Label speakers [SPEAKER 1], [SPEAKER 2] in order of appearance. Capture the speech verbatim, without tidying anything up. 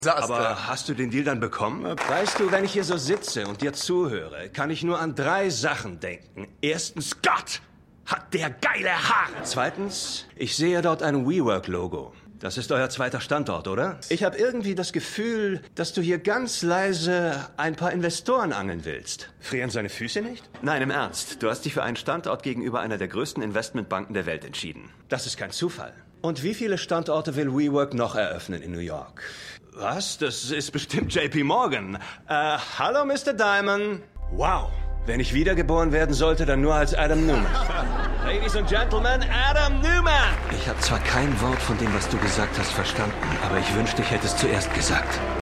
[SPEAKER 1] Aber hast du den Deal dann bekommen? Weißt du, wenn ich hier so sitze und dir zuhöre, kann ich nur an drei Sachen denken. Erstens, Gott, hat der geile Haare. Zweitens, ich sehe dort ein WeWork-Logo. Das ist euer zweiter Standort, oder? Ich habe irgendwie das Gefühl, dass du hier ganz leise ein paar Investoren angeln willst. Frieren seine Füße nicht? Nein, im Ernst. Du hast dich für einen Standort gegenüber einer der größten Investmentbanken der Welt entschieden. Das ist kein Zufall. Und wie viele Standorte will WeWork noch eröffnen in New York? Was? Das ist bestimmt J P Morgan. Äh, hallo, Mister Diamond. Wow. Wenn ich wiedergeboren werden sollte, dann nur als Adam Newman. Ladies and Gentlemen, Adam Newman! Ich habe zwar kein Wort von dem, was du gesagt hast, verstanden, aber ich wünschte, ich hätte es zuerst gesagt.